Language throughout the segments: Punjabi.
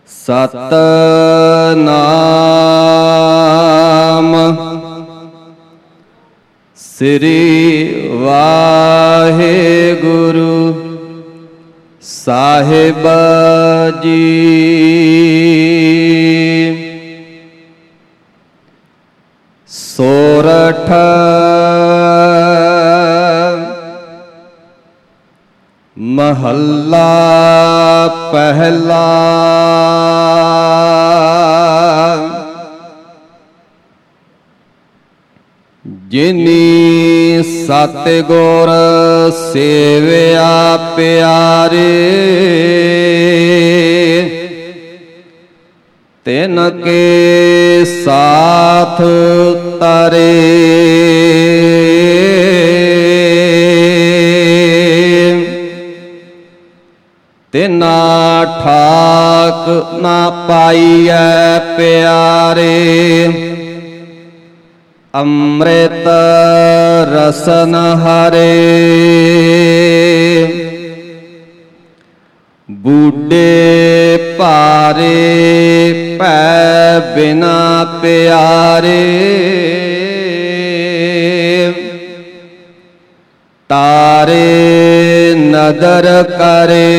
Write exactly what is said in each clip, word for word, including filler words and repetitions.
ਸਤਨਾਮ ਸ੍ਰੀ ਵਾਹਿਗੁਰੂ ਸਾਹਿਬ ਜੀ। ਸੋਰਠ ਮਹੱਲਾ ਪਹਿਲਾ। ਜਿਨੀ ਸਤਿਗੁਰ ਸੇਵਿਆ ਪਿਆਰੇ, ਤਿਨ ਕੇ ਸਾਥ ਤਰੇ। ਤਿਨਾ ਠਾਕ ਨਾ ਪਾਈਐ ਪਿਆਰੇ, ਅੰਮ੍ਰਿਤ ਰਸਨ ਹਰੇ। ਬੁੱਢੇ ਭਾਰੇ ਭੈ ਬਿਨਾ ਪਿਆਰੇ, ਤਾਰੇ ਨਦਰ ਕਰੇ।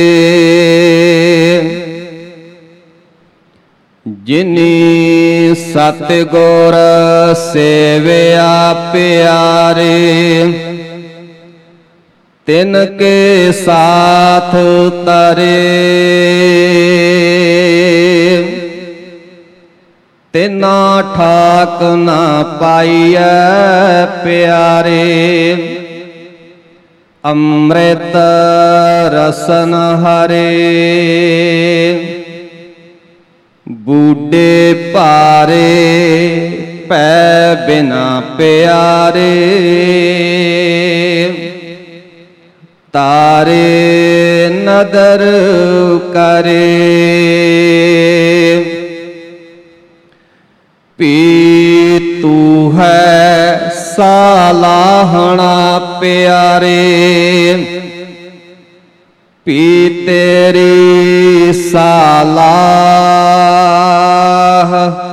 ਜਿਨੀ ਸਤਿਗੁਰ ਸੇਵਿਆ ਪਿਆਰੇ, ਤਿਨ ਕੇ ਸਾਥ ਤਰੇ। ਤਿਨਾ ਠਾਕ ਨਾ ਪਾਈਐ ਪਿਆਰੇ, ਅੰਮ੍ਰਿਤ ਰਸਨ ਹਰੇ। ਬੁੱਢੇ ਭਾਰੇ ਭੈ ਬਿਨਾ ਪਿਆਰੇ, ਤਾਰੇ ਨਦਰ ਕਰੇ। ਪੀਤੂ ਹੈ ਸਾਲਾਹਣਾ ਪਿਆਰੇ, ਪੀ ਤੇਰੀ ਸਾਲਾਹ।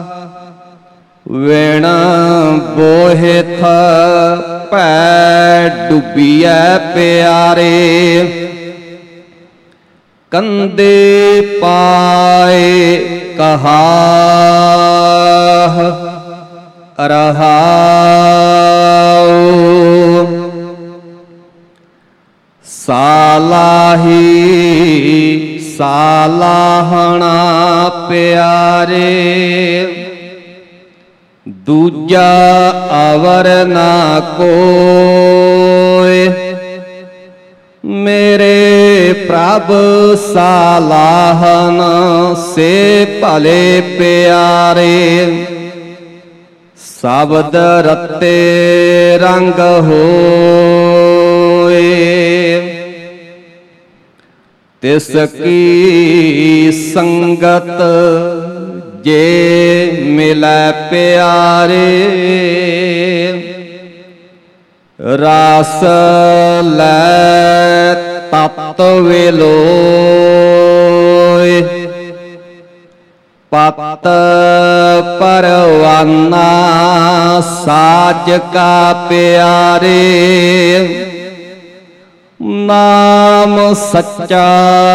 ਵਿਣ ਬੋਹਿਥ ਭੈ ਡੁੱਬੀਐ ਪਿਆਰੇ, ਕੰਦੇ ਪਾਏ ਕਹਾਹ ਰਹਾਉ। ਸਾਲਾਹੀ ਸਾਲਾਹਣਾ ਪਿਆਰੇ, ਦੂਜਾ ਅਵਰ ਨਾ ਕੋਇ। ਮੇਰੇ ਪ੍ਰਭ ਸਾਲਾਹਨ ਸੇ ਭਲੇ ਪਿਆਰੇ, ਸ਼ਬਦ ਰਤੇ ਰੰਗ ਹੋਏ। ਤਿਸ ਕੀ ਸੰਗਤ ਜੇ ਮਿਲੈ ਪਿਆਰੇ, ਰਸ ਲੈ ਤਤ ਵਿਲੋਇ। ਪਤ ਪਰਵਾਨਾ ਸਾਜ ਕਾ ਪਿਆਰੇ, ਨਾਮ ਸੱਚਾ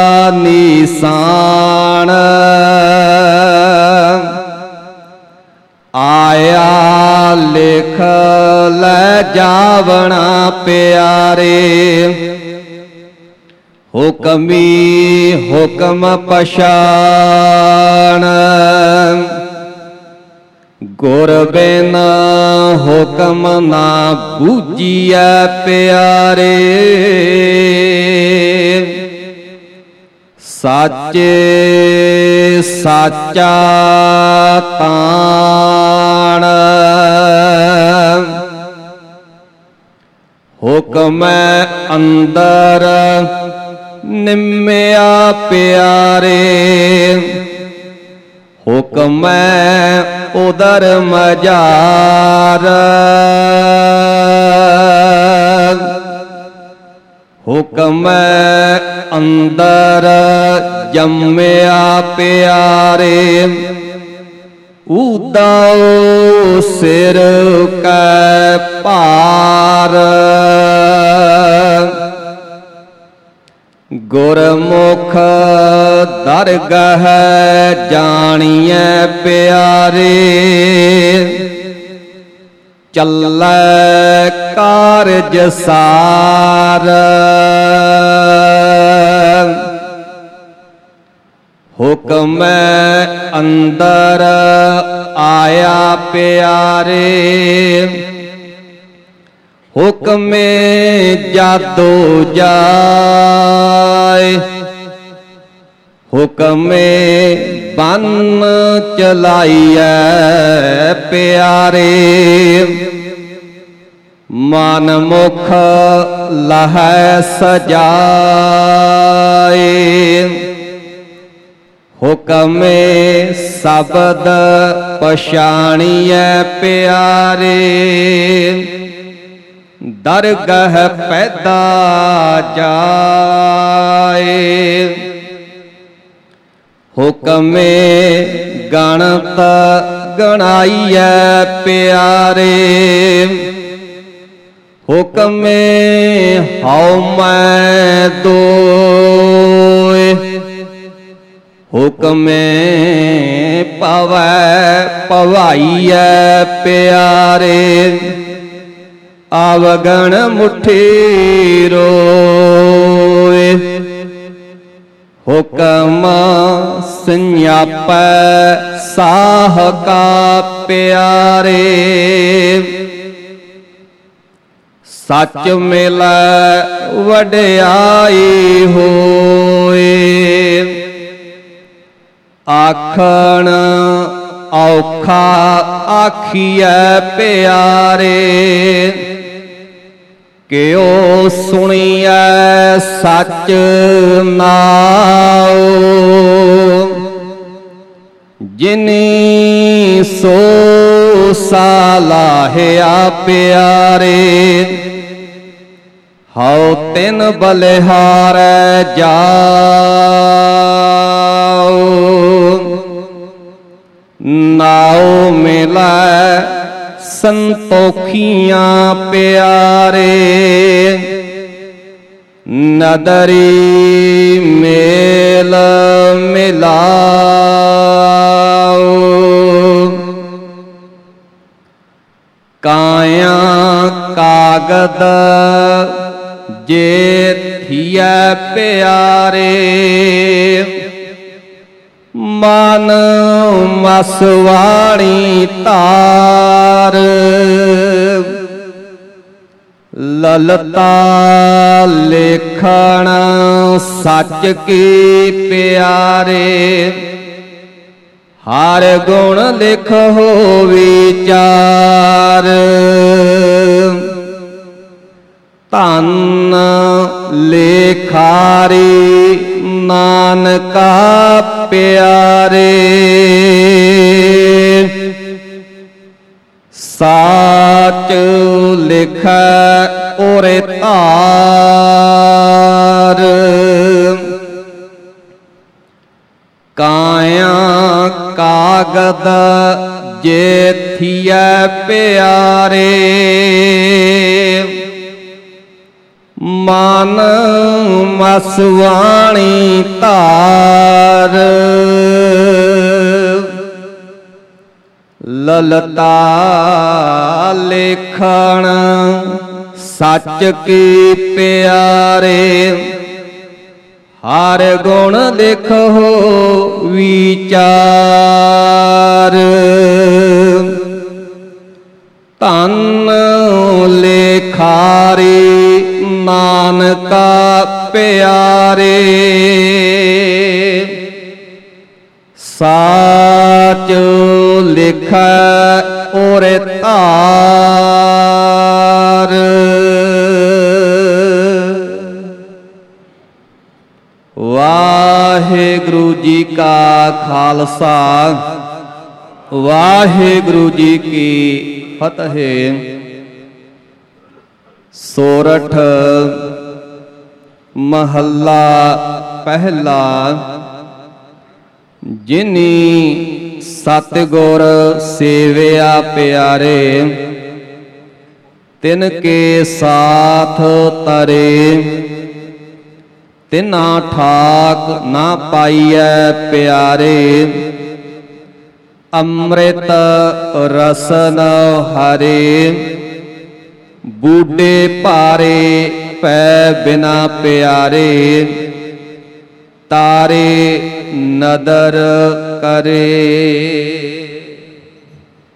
ਨੀਸਾਨ। ਆਇਆ ਲਿਖ ਲੈ ਜਾਵਣਾ ਪਿਆਰੇ, ਹੁਕਮੀ ਹੁਕਮ ਪਛਾਣ। ਗੁਰ ਬਿਨ ਹੁਕਮ ਨਾ ਬੂਝੀਐ ਪਿਆਰੇ, ਸਾਚੇ ਸਾਚਾ ਤਾਣ। ਹੁਕਮੈ ਅੰਦਰ ਨਿਮਿਆ ਪਿਆਰੇ, ਹੁਕਮੈ ਉਦਰ ਮਜਾਰ। ਹੁਕਮ ਅੰਦਰ ਜੰਮਿਆ ਪਿਆਰੇ, ਊਦਾਉ ਸਿਰ ਕੈ ਭਾਰ। ਗੁਰਮੁਖ ਦਰਗਹ ਜਾਣੀਐ ਪਿਆਰੇ, ਚੱਲੈ ਕਾਰਜ ਸਾਰ। ਹੁਕਮ ਅੰਦਰ ਆਇਆ ਪਿਆਰੇ, ਹੁਕਮੇ ਜਾਦੋ ਜਾਏ। ਹੁਕਮੇ ਬੰਨ ਚਲਾਈਐ ਪਿਆਰੇ, ਮਨ ਮੁਖ ਲਹੈ ਸਜਾਏ। ਹੁਕਮੇ ਸ਼ਬਦ ਪਛਾਣੀਐ ਪਿਆਰੇ, ਦਰਗਹ ਪੈਦਾ ਜਾਏ। ਹੁਕਮੇ ਗਣਤ ਗਣਾਈਐ ਪਿਆਰੇ, ਹੁਕਮੇ ਹਉ ਮੈਂ ਦੋਇ। ਹੁਕਮੇ ਪਵੈ ਪਵਾਈਐ ਪਿਆਰੇ, ਆਵਗਣ ਮੁਠੀ ਰੋਏ। ਹੁਕਮ ਸੰਿਆਪੈ ਸਾਹ ਕਾ ਪਿਆਰੇ, ਸੱਚ ਮਿਲੈ ਵਡਿਆਈ ਹੋਏ। ਆਖਣ ਔਖਾ ਆਖੀਐ ਪਿਆਰੇ, ਕਿਉ ਸੁਣੀਐ ਸੱਚ ਨਾਉ। ਜਿਨੀ ਸੋ ਸਾਲਾਹਿਆ ਪਿਆਰੇ, ਹਉ ਤਿਨ ਬਲਿਹਾਰੈ ਜਾਉ। ਨਾਉ ਮਿਲੈ ਸੰਤੋਖੀਆਂ ਪਿਆਰੇ, ਨਦਰੀ ਮੇਲ ਮਿਲਾਉ। ਕਾਇਆ ਕਾਗਦ ਜੇ ਥੀਐ ਪਿਆਰੇ, ਮਨ ਮਸਵਾਣੀ ਧਾਰ। ਲਲਤਾ ਲੇਖਣ ਸੱਚ ਕੀ ਪਿਆਰੇ, ਹਰ ਗੁਣ ਲਿਖੋ ਵਿਚਾਰ। ਧੰਨ ਲੇਖਾਰੀ ਨਾਨਕਾ ਪਿਆਰੇ, ਸਾਚ ਲਿਖੈ ਉਰੇ ਧਾਰ। ਕਾਇਆ ਕਾਗਦ ਜੇ ਥੀਐ ਪਿਆਰੇ, ਮਨ ਮਸਵਾਣੀ ਧਾਰ। ਲਲਤਾ ਲੇਖਣ ਸੱਚ ਕੀ ਪਿਆਰੇ, ਹਰ ਗੁਣ ਲਿਖੋ ਵਿਚਾਰ। ਧੰਨ ਲੇਖਾਰੀ ਨਾਨਕਾ ਪਿਆਰੇ, ਸਾਚ ਲਿਖੈ ਉਰੇ ਧਾਰ। ਵਾਹਿਗੁਰੂ ਜੀ ਕਾ ਖਾਲਸਾ, ਵਾਹਿਗੁਰੂ ਜੀ ਕੀ ਫਤਿਹ। ਸੋਰਠ महला पहला। जिनी सतगुर सेविया प्यारे, तिनके साथ तरे। तिना ठाक ना पाइयै प्यारे, अमृत रसन हरे। बूढ़े पारे पै बिना प्यारे, तारे नदर करे।